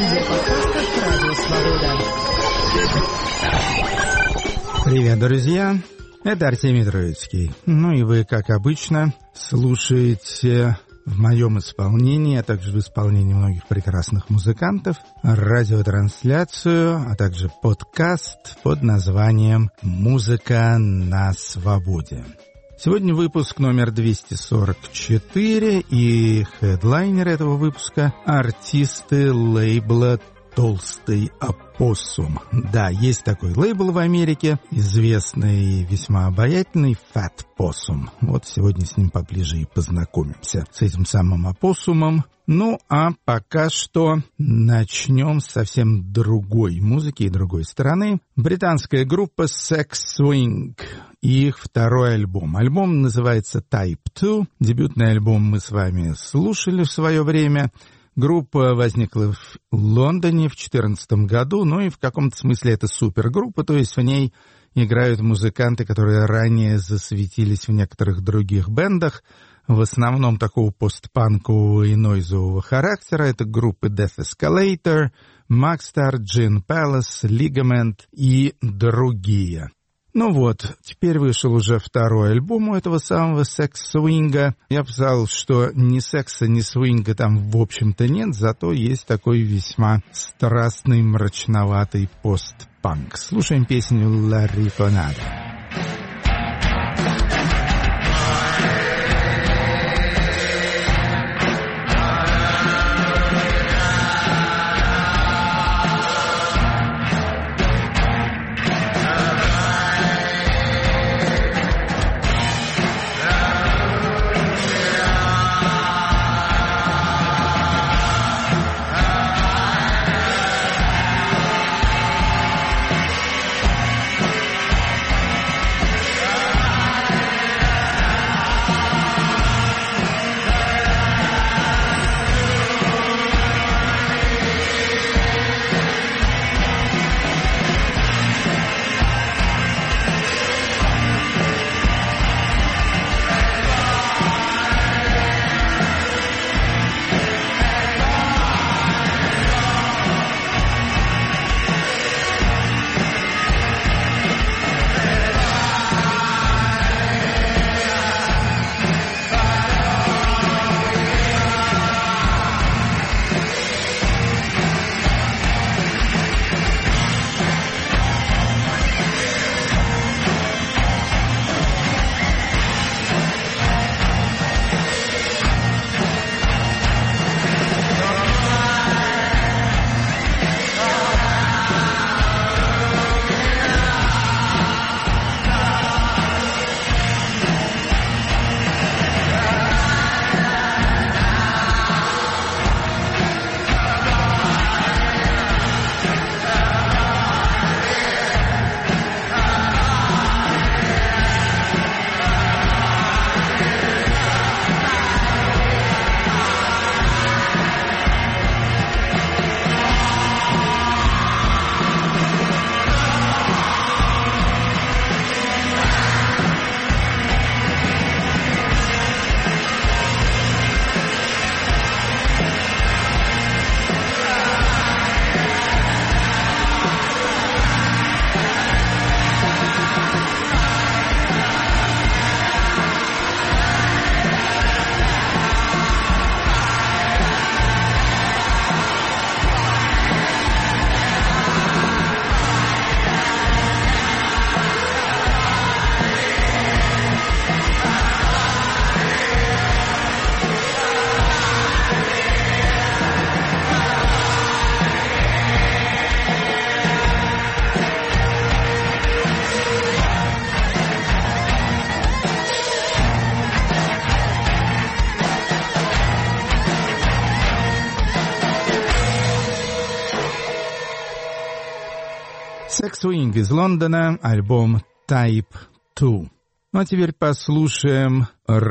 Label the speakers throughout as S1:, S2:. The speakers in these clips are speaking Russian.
S1: Студия подкастов «Радио Свобода».
S2: Привет, друзья! Это Артемий Троицкий. Ну и вы, как обычно, слушаете в моем исполнении, а также в исполнении многих прекрасных музыкантов, радиотрансляцию, а также подкаст под названием «Музыка на свободе». Сегодня выпуск номер 244, и хедлайнер этого выпуска — артисты лейбла «Толстый опоссум». Да, есть такой лейбл в Америке, известный и весьма обаятельный Fat Possum. Вот сегодня с ним поближе и познакомимся, с этим самым опоссумом. Ну, а пока что начнем с совсем другой музыки и другой стороны. Британская группа Sex Swing и их второй альбом. Альбом называется Type 2. Дебютный альбом мы с вами слушали в свое время. Группа возникла в Лондоне в 2014 году, ну и в каком-то смысле это супергруппа, то есть в ней играют музыканты, которые ранее засветились в некоторых других бэндах, в основном такого постпанкового и нойзового характера. Это группы Death Escalator, Maxstar, Gin Palace, Ligament и другие. Ну вот, теперь вышел уже второй альбом у этого самого секс-свинга. Я бы сказал, что ни секса, ни свинга там в общем-то нет, зато есть такой весьма страстный, мрачноватый постпанк. Слушаем песню «La Rifonada». Sex Swing из Лондона, альбом Type 2. Ну а теперь послушаем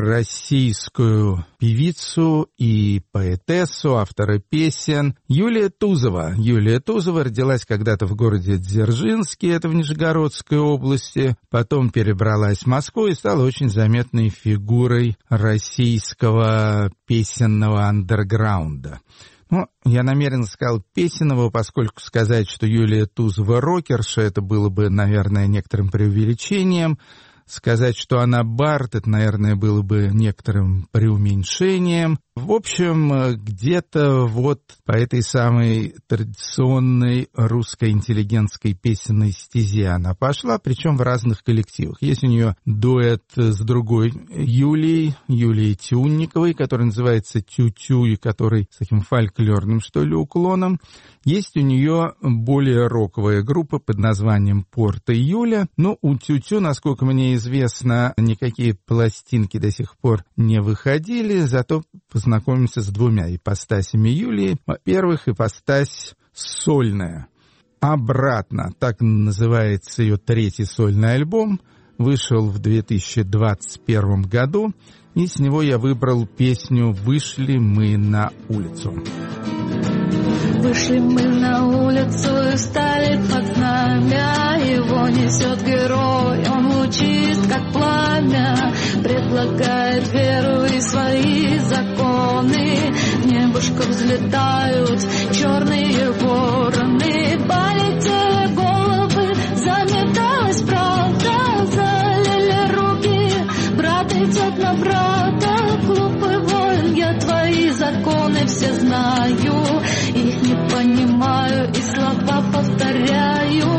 S2: российскую певицу и поэтессу, автора песен Юлия Тузова. Юлия Тузова родилась когда-то в городе Дзержинске, это в Нижегородской области, потом перебралась в Москву и стала очень заметной фигурой российского песенного андерграунда. Ну, я намеренно сказал песенного, поскольку сказать, что Юлия Тузова рокерша, это было бы, наверное, некоторым преувеличением. Сказать, что она бард, это, наверное, было бы некоторым преуменьшением. В общем, где-то вот по этой самой традиционной русской интеллигентской песенной стезе она пошла, причем в разных коллективах. Есть у нее дуэт с другой Юлией Тюнниковой, который называется «Тю-тю», и который с таким фольклорным, что ли, уклоном. Есть у нее более роковая группа под названием «Порта Юля». Но у Тю-тю, насколько мне известно, никакие пластинки до сих пор не выходили, зато познакомимся с двумя ипостасями Юлии. Во-первых, ипостась сольная. «Обратно», так называется ее третий сольный альбом, вышел в 2021 году, и с него я выбрал песню «Вышли мы на улицу».
S3: Вышли мы на улицу и встали под знамя. Его несет герой, он лучист, как пламя. Предлагает веру и свои законы. В небушко взлетают черные вороны. Полетели головы, заметалась правда. Залили руки, брат идет на брата. Глупый воин, я твои законы все знаю. Их не понимаю и слова повторяю.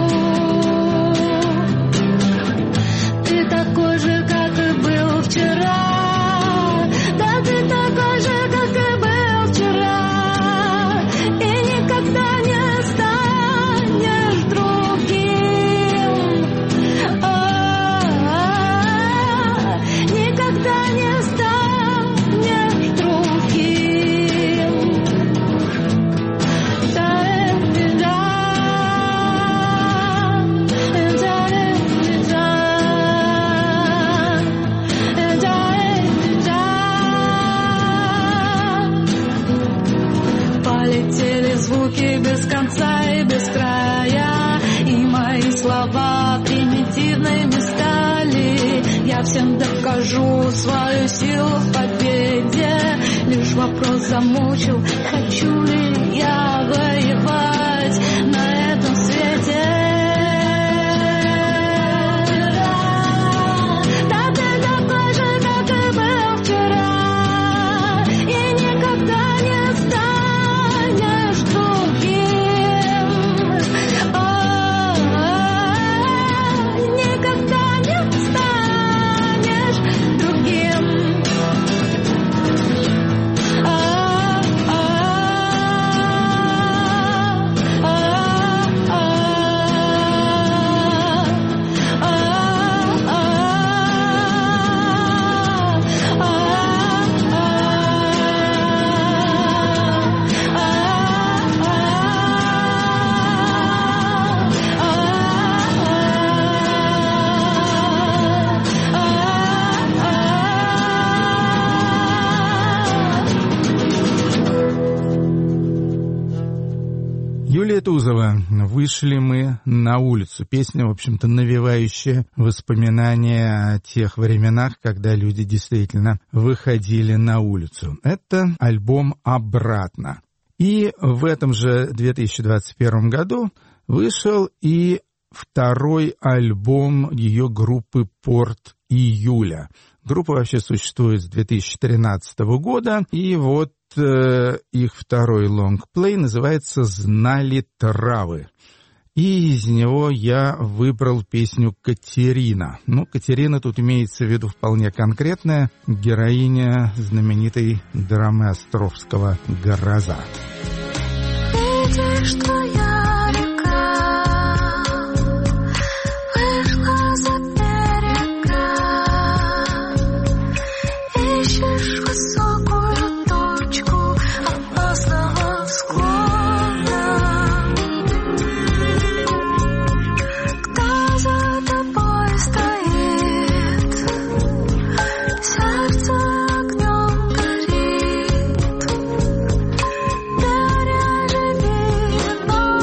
S3: Ты такой же, как и был вчера. Да ты такой же, как и был вчера. И никогда не станешь другим. Никогда не станешь другим. Звуки без конца и без края, и мои слова примитивными стали. Я всем докажу свою силу в победе. Лишь вопрос замучил, хочу ли я воевать на этом свете. Да ты такой же, как и был вчера, и никогда не станешь другим. Никогда не станешь другим.
S2: Юлия Тузова «Вышли мы на улицу». Песня, в общем-то, навевающая воспоминания о тех временах, когда люди действительно выходили на улицу. Это альбом «Обратно». И в этом же 2021 году вышел и второй альбом ее группы «Порт Июля». Группа вообще существует с 2013 года, и вот их второй лонгплей называется «Знали травы». И из него я выбрал песню «Катерина». Ну, Катерина тут имеется в виду вполне конкретная героиня знаменитой драмы Островского «Гроза».
S3: Видишь, твоя река вышла за берега, ищешь высокую точку опасного склона. Кто за тобой стоит? Сердце огнем горит. Переживи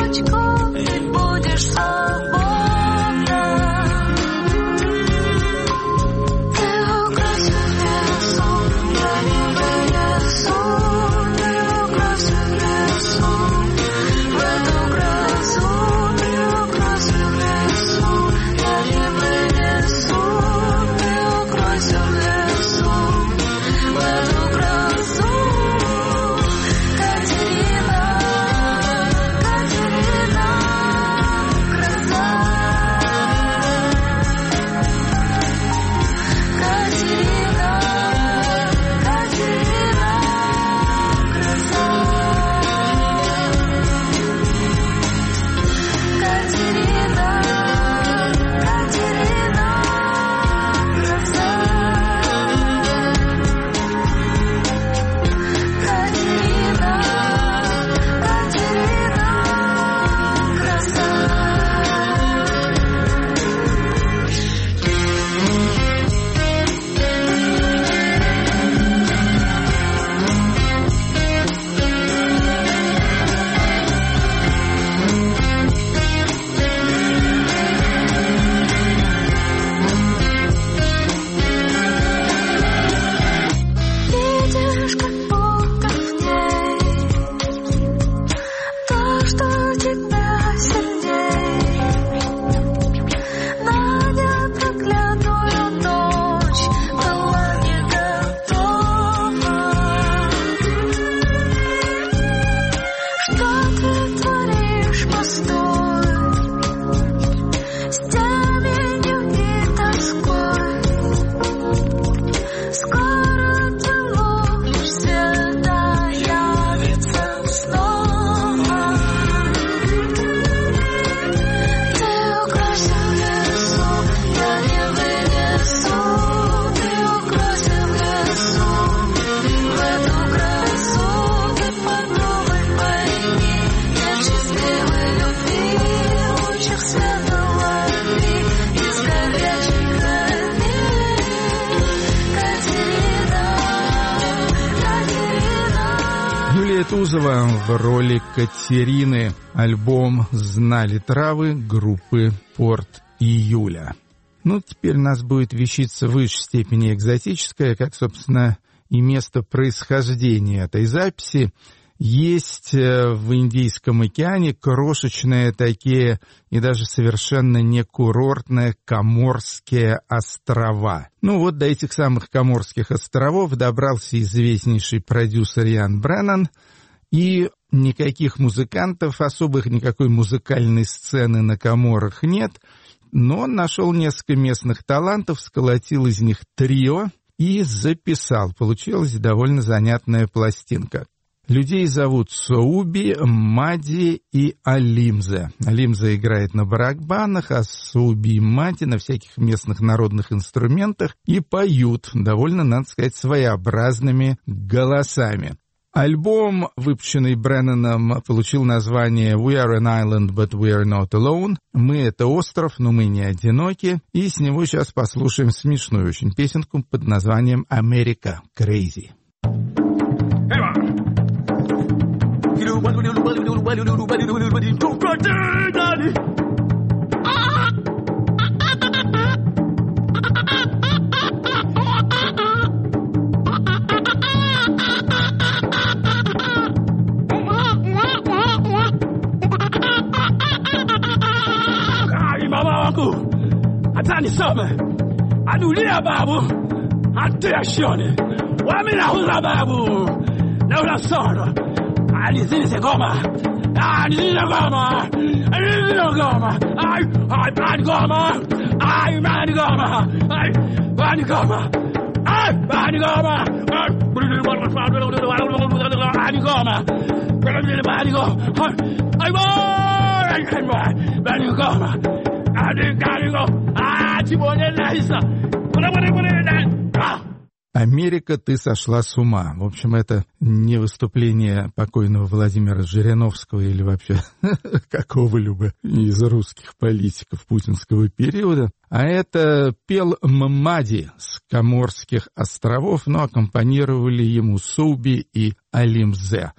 S2: Кутузова в роли Катерины. Альбом «Знали травы» группы «Порт Июля». Ну, теперь у нас будет вещица в высшей степени экзотическая, как, собственно, и место происхождения этой записи. Есть в Индийском океане крошечные такие и даже совершенно не курортные Коморские острова. Ну вот до этих самых Коморских островов добрался известнейший продюсер Ян Бреннан, и никаких музыкантов, особых никакой музыкальной сцены на Коморах нет, но он нашел несколько местных талантов, сколотил из них трио и записал. Получилась довольно занятная пластинка. Людей зовут Соуби, Мади и Алимзе. Алимзе играет на барабанах, а Соуби и Мади на всяких местных народных инструментах и поют довольно, надо сказать, своеобразными голосами. Альбом, выпущенный Бреннаном, получил название «We are an island, but we are not alone». «Мы — это остров, но мы не одиноки». И с него сейчас послушаем смешную очень песенку под названием «America Crazy».
S4: Atani sama anulia babu atashone wamina hula babu na ula soro alizini se goma alizini goma ai man goma ai man goma ai man goma ai man goma ai goma
S2: «Америка, ты сошла с ума». В общем, это не выступление покойного Владимира Жириновского или вообще какого-либо из русских политиков путинского периода, а это пел Мамади с Коморских островов, но аккомпанировали ему Соуби и Алимзе.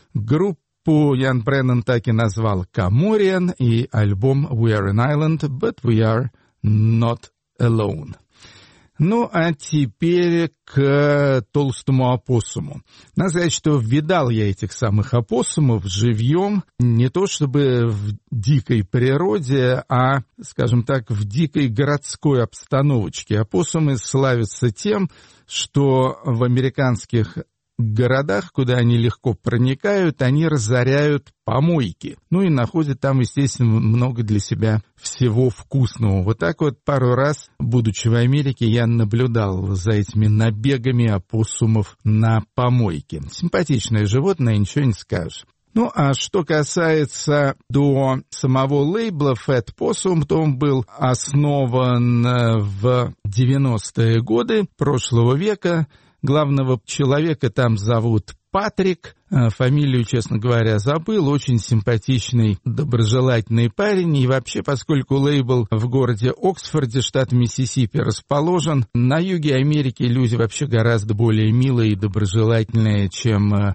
S2: Группу Ян Бреннан так и назвал «Комориан», и альбом «We are an island, but we are not alone». Ну, а теперь к толстому опоссуму. Надо сказать, что видал я этих самых опоссумов живьем, не то чтобы в дикой природе, а, скажем так, в дикой городской обстановочке. Опоссумы славятся тем, что в американских городах, куда они легко проникают, они разоряют помойки. Ну и находят там, естественно, много для себя всего вкусного. Вот так вот пару раз, будучи в Америке, я наблюдал за этими набегами опоссумов на помойки. Симпатичное животное, ничего не скажешь. Ну, а что касается до самого лейбла Fat Possum, то он был основан в 90-е годы прошлого века. Главного человека там зовут Патрик, фамилию, честно говоря, забыл, очень симпатичный, доброжелательный парень. И вообще, поскольку лейбл в городе Оксфорде, штат Миссисипи, расположен, на юге Америки люди вообще гораздо более милые и доброжелательные, чем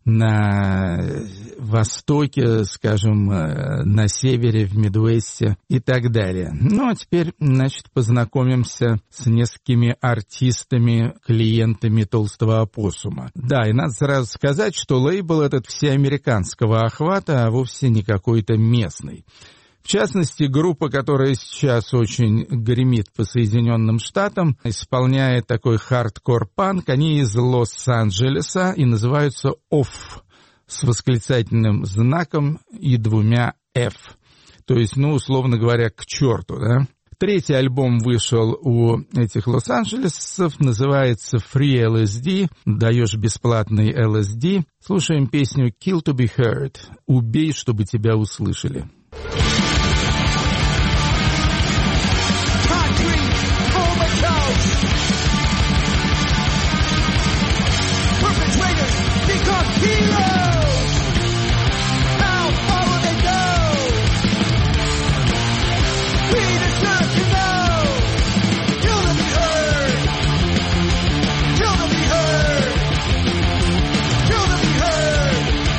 S2: на востоке, скажем, на севере, в Мидуэсте и так далее. Ну, а теперь, значит, познакомимся с несколькими артистами, клиентами толстого опоссума. Да, и надо сразу сказать, что лейбл этот всеамериканского охвата, а вовсе не какой-то местный. В частности, группа, которая сейчас очень гремит по Соединенным Штатам, исполняет такой хардкор-панк. Они из Лос-Анджелеса и называются OFF с восклицательным знаком и 2 F. То есть, ну, условно говоря, к черту, да? Третий альбом вышел у этих лос-анджелесцев, называется Free LSD, даешь бесплатный LSD. Слушаем песню Kill to be Heard, убей, чтобы тебя услышали.
S5: Kill to be heard.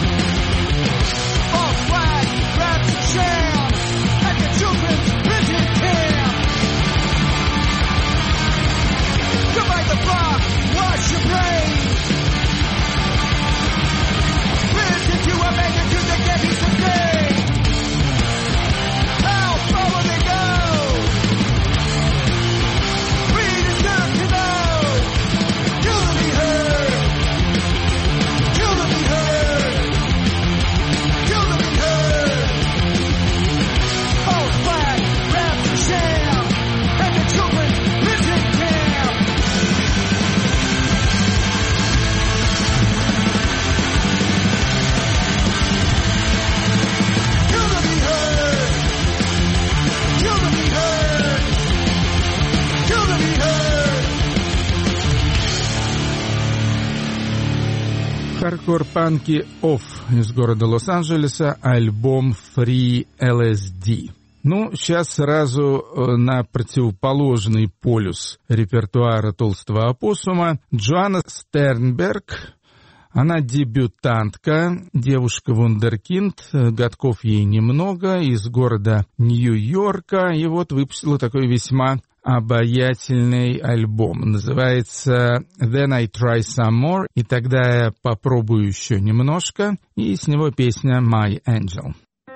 S2: Хардкор-панки Off из города Лос-Анджелеса, альбом Free LSD. Ну, сейчас сразу на противоположный полюс репертуара толстого опоссума. Джоанна Стернберг, она дебютантка, девушка-вундеркинд, годков ей немного, из города Нью-Йорка, и вот выпустила такой весьма обаятельный альбом. Называется «Then I Try Some More», и тогда я попробую еще немножко, и с него песня «My Angel».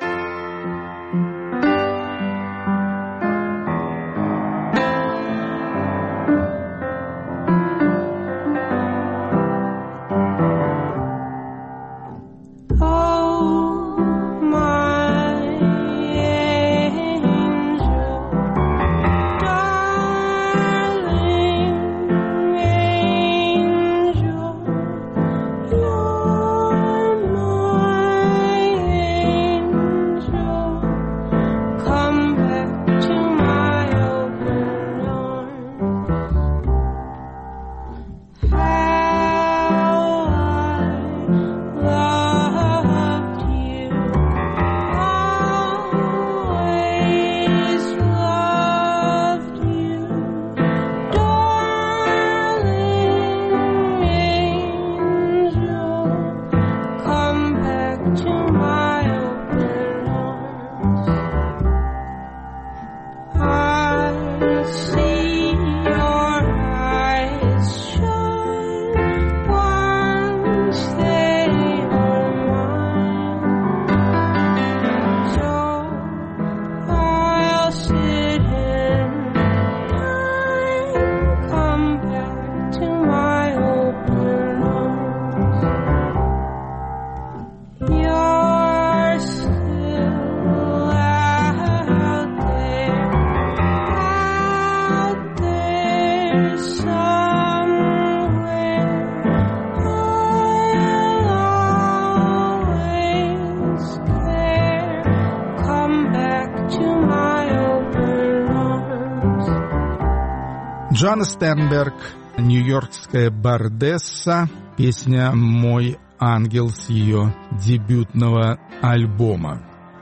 S2: Джоанна Стернберг, нью-йоркская бардесса, песня «Мой ангел» с ее дебютного альбома.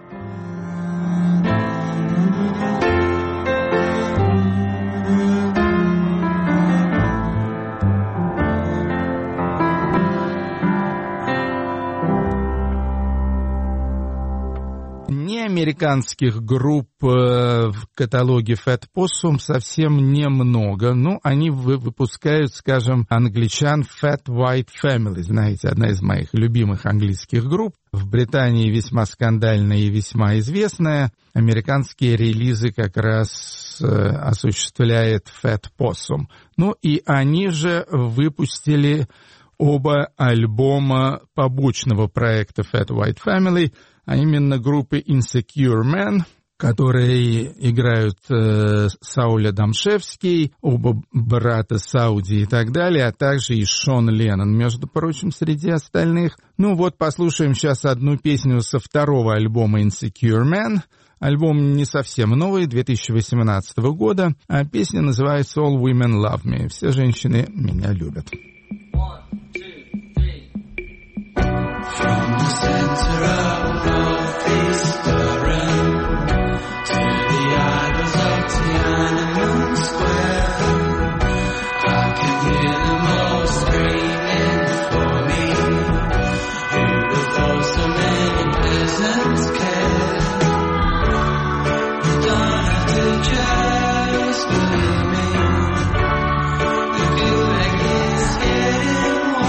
S2: Американских групп в каталоге Fat Possum совсем немного. Ну, они выпускают, скажем, англичан Fat White Family. Знаете, одна из моих любимых английских групп. В Британии весьма скандальная и весьма известная. Американские релизы как раз осуществляет Fat Possum. Ну, и они же выпустили оба альбома побочного проекта Fat White Family, а именно группы Insecure Men, которые играют Сауля Дамшевский, оба брата Сауди и так далее, а также и Шон Леннон, между прочим, среди остальных. Ну вот, послушаем сейчас одну песню со второго альбома Insecure Men. Альбом не совсем новый, 2018 года, а песня называется All Women Love Me. Все женщины меня любят.
S5: From the center of Northeast Durham to the idols of Tiananmen Square, I can hear them all screaming for me. Who'd have thought so many peasants care? You don't have to just believe me. The feeling is getting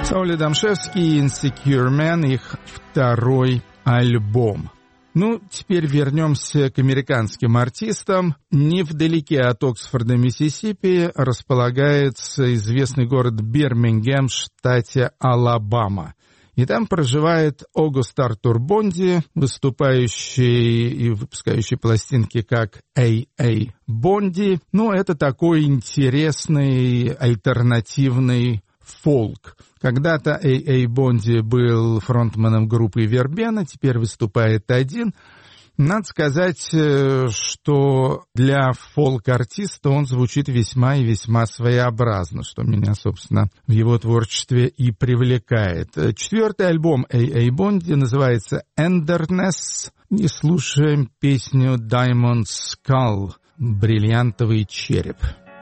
S2: Саули Домшевский, Insecure Man, их второй альбом. Ну, теперь вернемся к американским артистам. Невдалеке от Оксфорда, Миссисипи, располагается известный город Бирмингем в штате Алабама. И там проживает Огуст Артур Бонди, выступающий и выпускающий пластинки как А.А. Бонди. Ну, это такой интересный альтернативный фолк. Когда-то А.А. Бонди был фронтменом группы Вербена, теперь выступает один. Надо сказать, что для фолк-артиста он звучит весьма и весьма своеобразно, что меня, собственно, в его творчестве и привлекает. Четвертый альбом А.А. Бонди называется «Enderness», и слушаем песню «Diamond Skull» — «Бриллиантовый череп».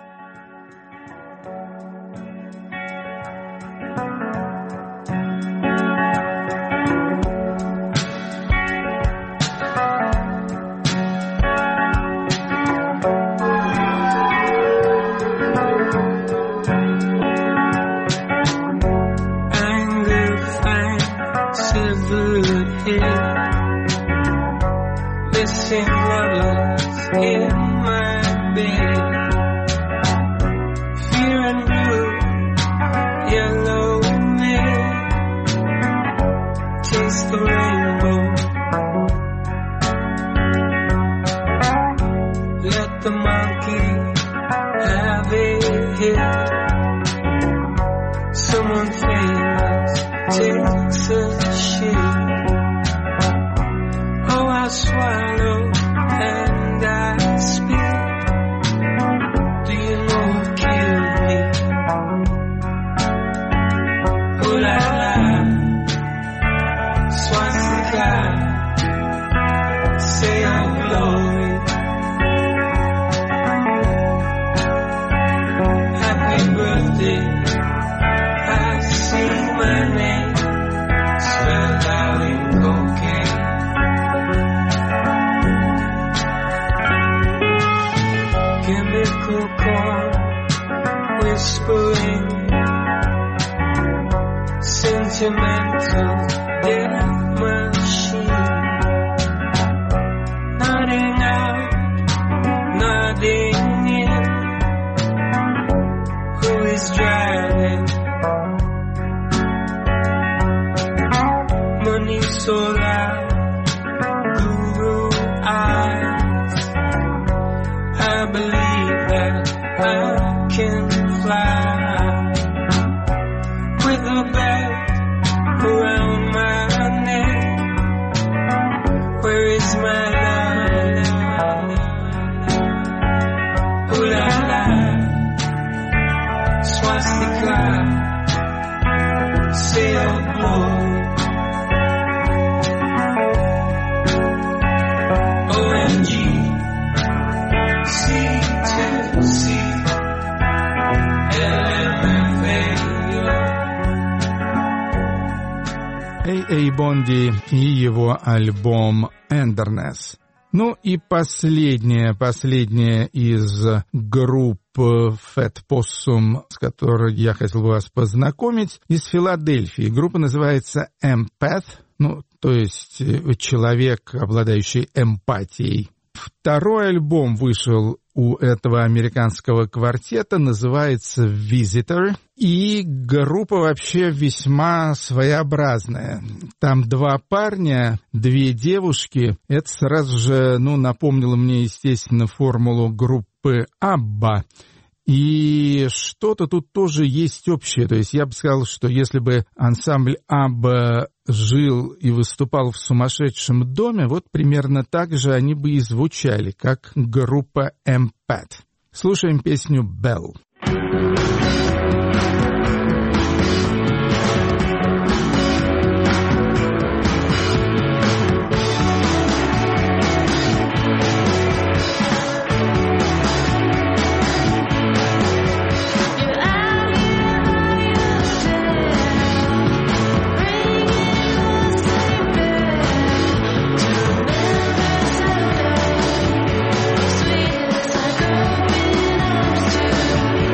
S2: А.А. Бонди и его альбом «Enderness». Ну и последняя из групп Fat Possum, с которой я хотел бы вас познакомить, из Филадельфии. Группа называется Empath, ну, то есть человек, обладающий эмпатией. Второй альбом вышел у этого американского квартета, называется «Visitor». И группа вообще весьма своеобразная. Там два парня, две девушки. Это сразу же, напомнило мне, естественно, формулу группы «Абба». И что-то тут тоже есть общее. То есть я бы сказал, что если бы ансамбль «Абба» жил и выступал в сумасшедшем доме, вот примерно так же они бы и звучали, как группа Empath. Слушаем песню «Bell».
S3: Sweet as I grew up in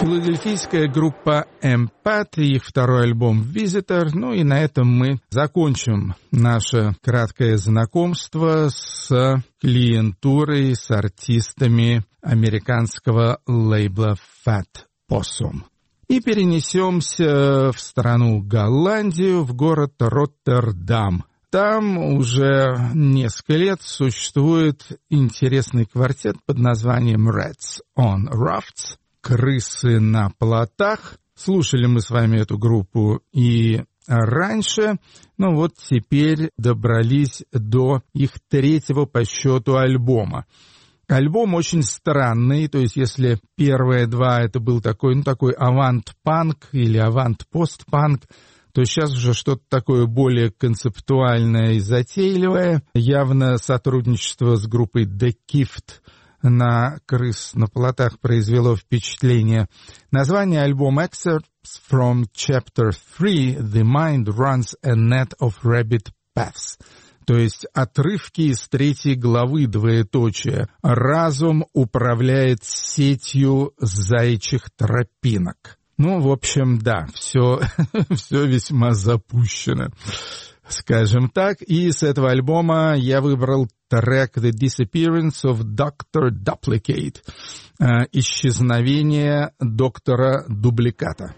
S2: Филадельфийская группа Empath и их второй альбом Visitor. Ну и на этом мы закончим наше краткое знакомство с клиентурой, с артистами американского лейбла Fat Possum. И перенесемся в страну Голландию, в город Роттердам. Там уже несколько лет существует интересный квартет под названием Rats on Rafts. «Крысы на плотах». Слушали мы с вами эту группу и раньше, но вот теперь добрались до их третьего по счету альбома. Альбом очень странный, то есть если первые два это был такой авант-панк или авант-пост-панк, то сейчас уже что-то такое более концептуальное и затейливое. Явно сотрудничество с группой The Gift на «Крыс на плотах» произвело впечатление. Название альбома Excerpts from Chapter 3 The Mind Runs a Net of Rabbit Paths. То есть отрывки из 3 главы, двоеточие. Разум управляет сетью заячьих тропинок. Ну, в общем, да, все весьма запущено, скажем так. И с этого альбома я выбрал трек «The Disappearance of Dr. Duplicate» «Исчезновение доктора Дубликата».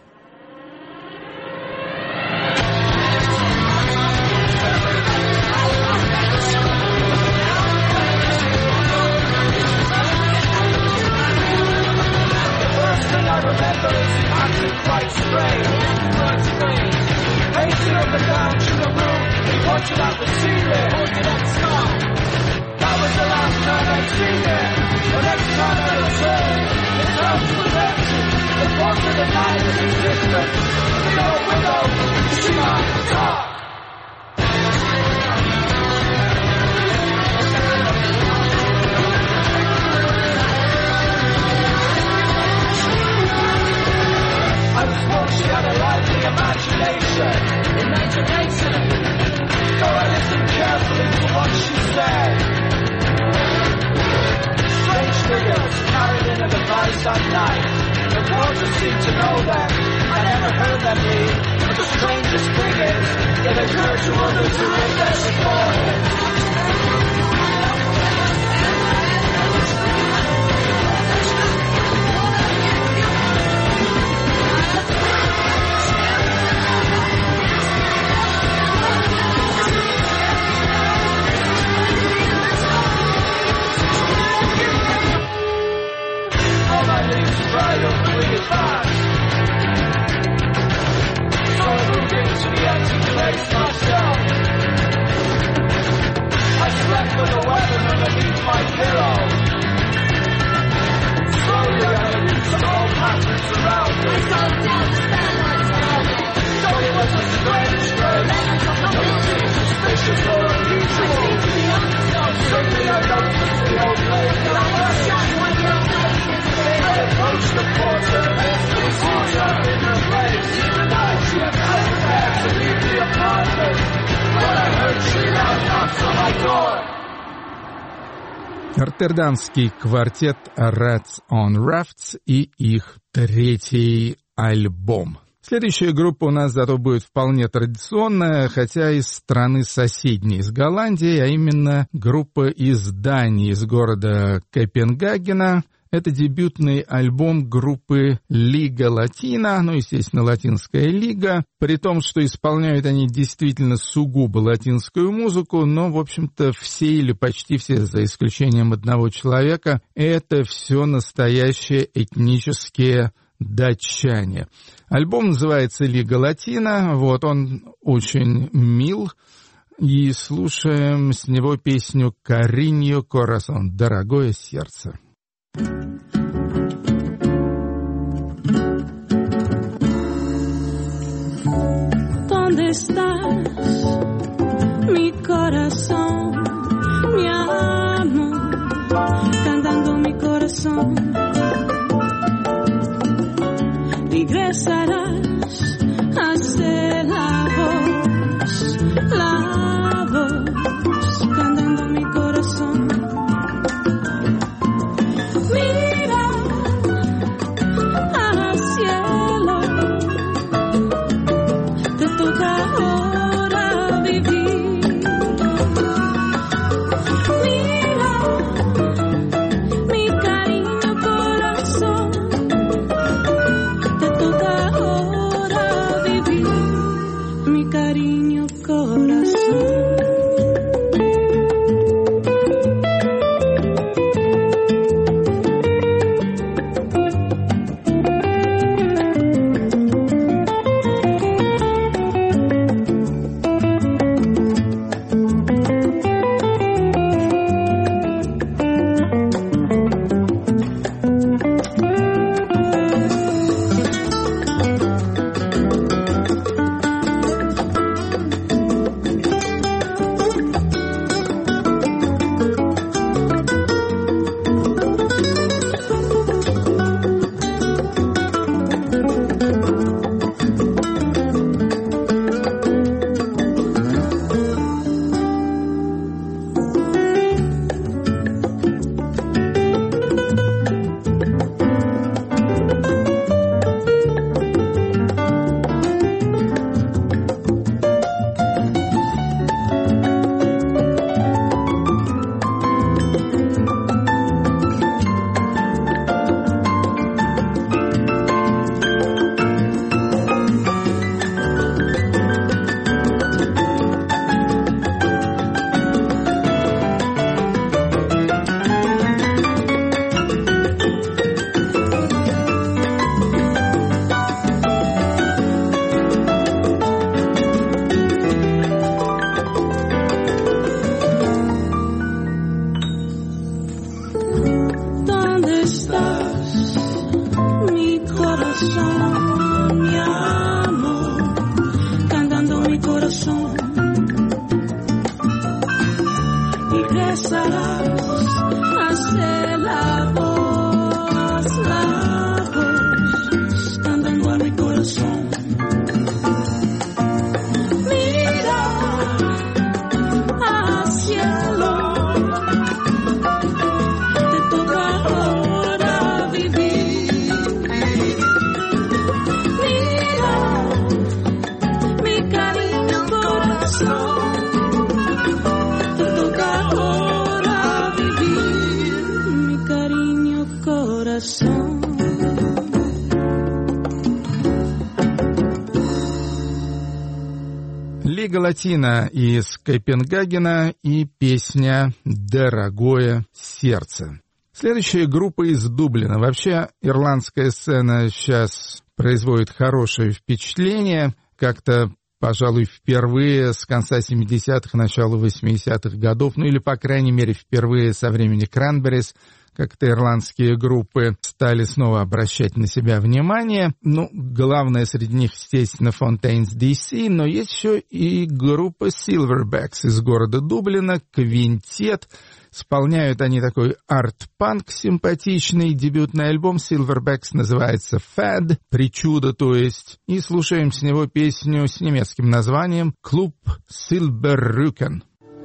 S6: Quite strange. Pacing up and down to the room, he pointed out the ceiling, pointed at the sky. That was the last time I'd seen it. The next time I returned, his house was empty. The force of the night was existent. The old widow, she might talk. She had a lively imagination. So I listened carefully to what she said. Strange figures carried in a device at night. The porters seemed to know them. I never heard them leave. But the strangest thing is, it occurred to others who lived there before him. Right up really fast. So I moved into the empty place myself. I slept with a weapon underneath my pillow. Slowly I reduced some old patterns around me. So it was a strange place. Nothing suspicious or unusual. Suddenly I noticed the old lady I approached the porter, he seemed to have been replaced. She had come there to leave the apartment, but I heard she loud knocks on my door.
S2: Роттердамский квартет Rats on Rafts и их третий альбом. Следующая группа у нас зато будет вполне традиционная, хотя из страны соседней, из Голландии, а именно группа из Дании, из города Копенгагена. Это дебютный альбом группы Лига Латина, ну, естественно, Латинская Лига, при том, что исполняют они действительно сугубо латинскую музыку, но, в общем-то, все или почти все, за исключением одного человека, это все настоящие этнические датчане. Альбом называется «Лига Латина», вот он очень мил, и слушаем с него песню «Cariño Corazón», «Дорогое сердце».
S3: ¿Dónde estás, mi corazón, mi amor, cantando mi corazón? Regresarás a ser la voz, cantando mi corazón. Mira the sun.
S2: Лига Латина из Копенгагена и песня «Дорогое сердце». Следующая группа из Дублина. Вообще, ирландская сцена сейчас производит хорошее впечатление. Как-то, пожалуй, впервые с конца 70-х, начала 80-х годов, ну или, по крайней мере, впервые со времени Cranberries, как-то ирландские группы стали снова обращать на себя внимание. Ну, главное среди них, естественно, Fontaines DC, но есть еще и группа Silverbacks из города Дублина, квинтет. Исполняют они такой арт-панк симпатичный. Дебютный альбом Silverbacks называется «Fad», «Причуда», то есть. И слушаем с него песню с немецким названием «Клуб Silberrücken».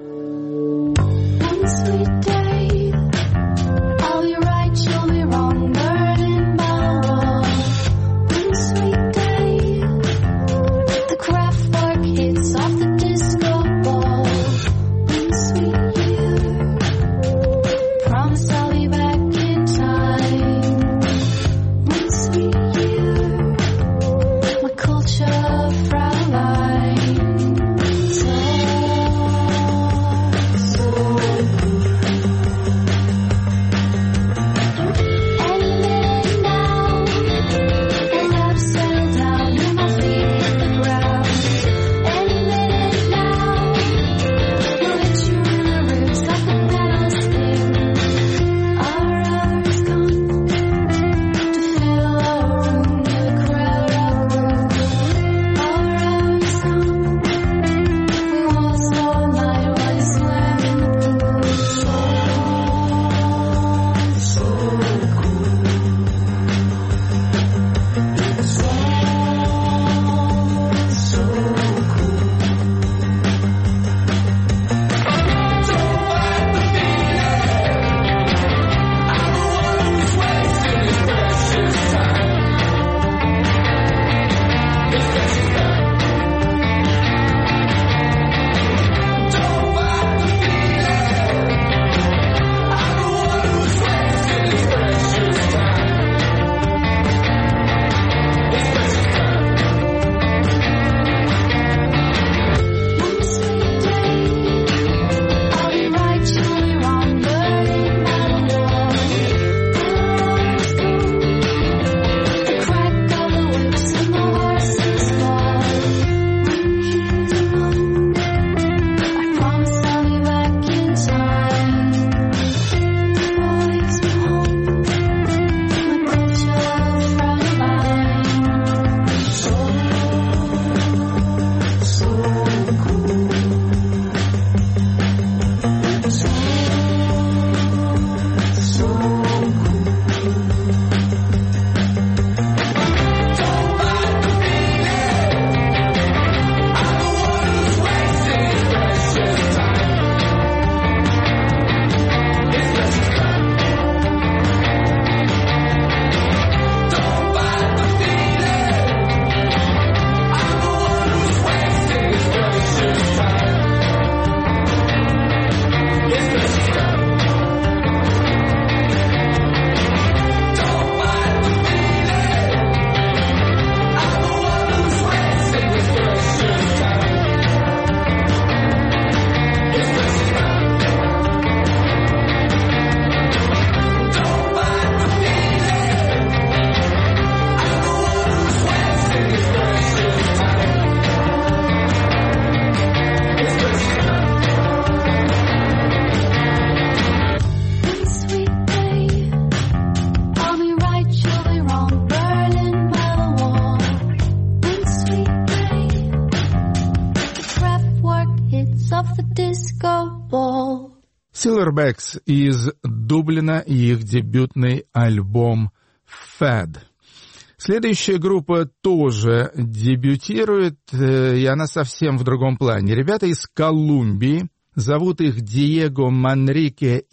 S2: Silverbacks из Дублина и их дебютный альбом «Fad». Следующая группа тоже дебютирует, и она совсем в другом плане. Ребята из Колумбии, зовут их Диего Манрике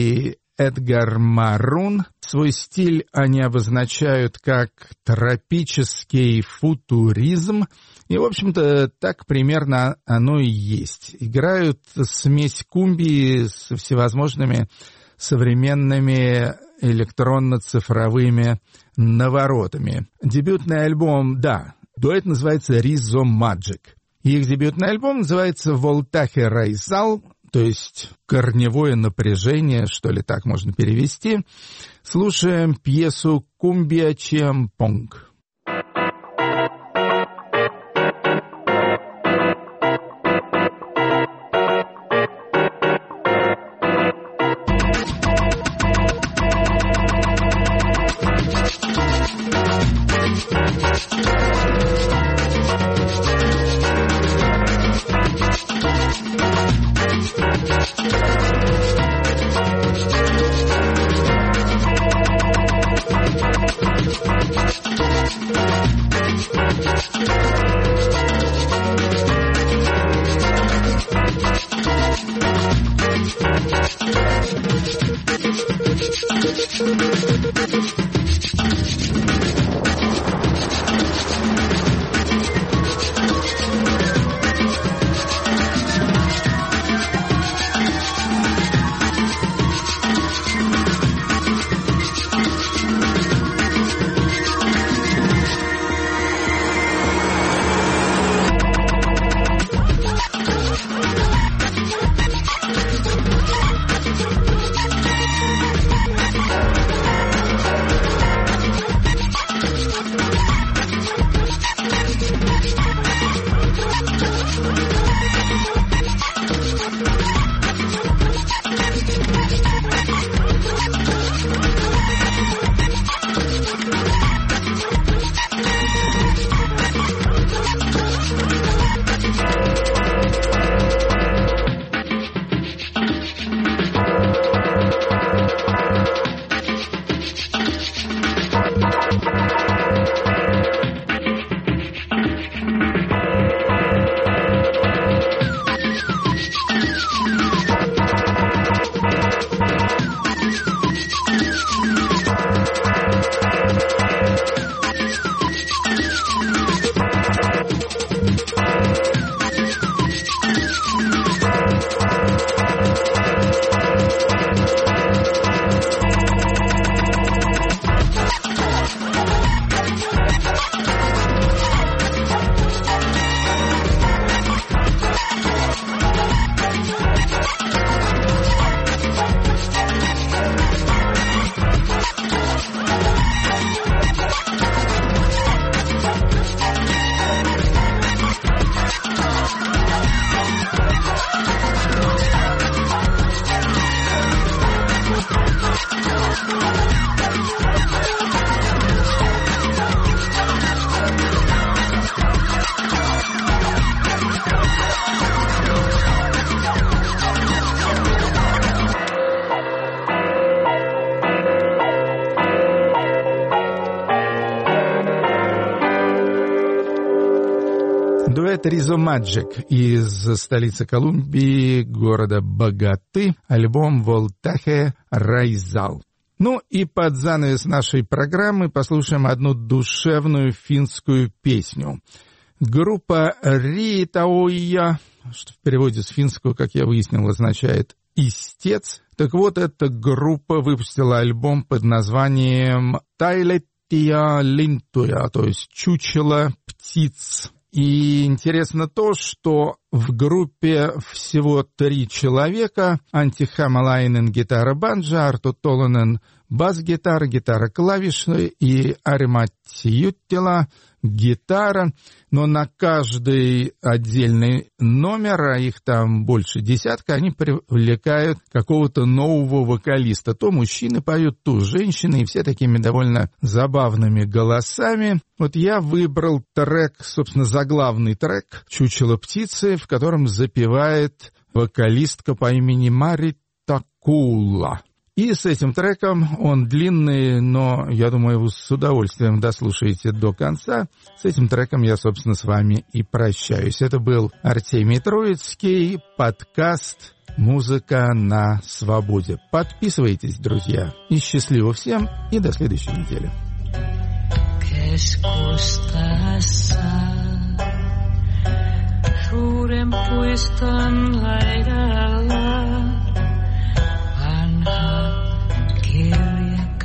S2: и Эдгар Марун. Свой стиль они обозначают как тропический футуризм. И, в общем-то, так примерно оно и есть. Играют смесь кумбии со всевозможными современными электронно-цифровыми наворотами. Дебютный альбом, да, дуэт называется Ризо Маджик. Их дебютный альбом называется «Волтахе Райзал», то есть «корневое напряжение», что ли, так можно перевести. Слушаем пьесу «Кумбия Чиампонг». Дуэт Ризо Маджик из столицы Колумбии, города Богаты, альбом «Волтахе Райзал». Ну и под занавес нашей программы послушаем одну душевную финскую песню. Группа Риитауя, что в переводе с финского, как я выяснил, означает «истец». Так вот, эта группа выпустила альбом под названием «Тайлеттия Линтуя», то есть «Чучело птиц». И интересно то, что в группе всего 3 человека: Анти Хамалайнен гитара банджо, Арту Толонен бас-гитара, гитара клавишная и Аримати Юттила гитара. Но на каждый отдельный номер, а их там больше десятка, они привлекают какого-то нового вокалиста. То мужчины поют, то женщины, и все такими довольно забавными голосами. Вот я выбрал трек, собственно, заглавный трек «Чучело птицы», в котором запевает вокалистка по имени Марита Кула. И с этим треком, он длинный, но, я думаю, вы с удовольствием дослушаете до конца. С этим треком я, собственно, с вами и прощаюсь. Это был Артемий Троицкий, подкаст «Музыка на свободе». Подписывайтесь, друзья. И счастливо всем, и до следующей недели.
S3: Suuren puiston laidalla vanha kirja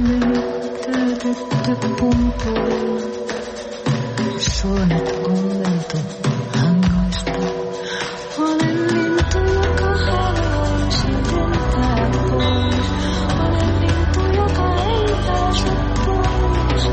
S3: mettere punto suonet convento angosto olen lintu joka haluaisi lentää pois olen lintu joka ei pääse pois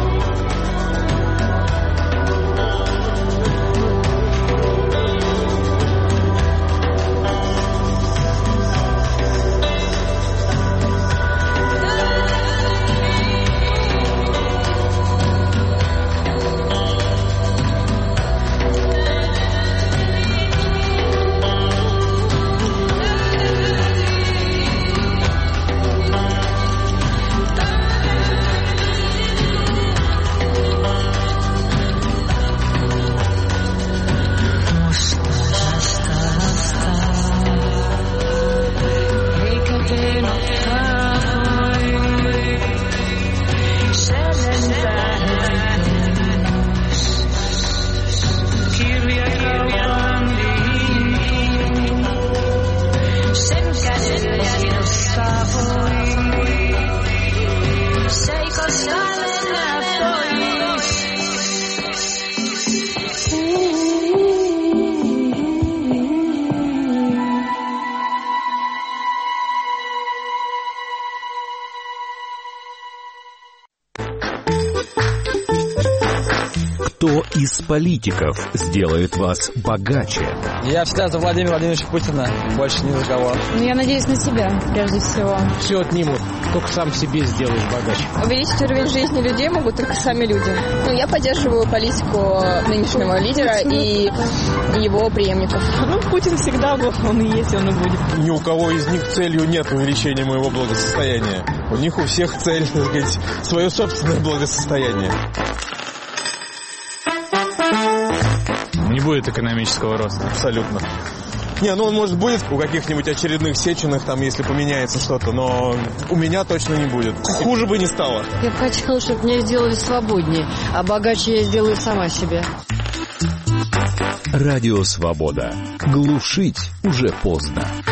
S7: Кто из политиков сделает вас богаче?
S8: Я всегда за Владимира Владимировича Путина, больше ни за кого.
S9: Я надеюсь на себя, прежде всего.
S10: Все отнимут, только сам себе сделаешь богаче.
S9: Увеличить уровень жизни людей могут только сами люди. Я поддерживаю политику нынешнего лидера и его преемников.
S11: Путин всегда был, он и есть, он и будет.
S12: Ни у кого из них целью нет увеличения моего благосостояния. У них у всех цель, так сказать, свое собственное благосостояние.
S13: Не будет экономического роста.
S12: Абсолютно. Он, может, будет у каких-нибудь очередных Сеченых, там, если поменяется что-то, но у меня точно не будет. Хуже бы не стало.
S14: Я бы хотела, чтобы меня сделали свободнее, а богаче я сделаю сама себе.
S7: Радио Свобода. Глушить уже поздно.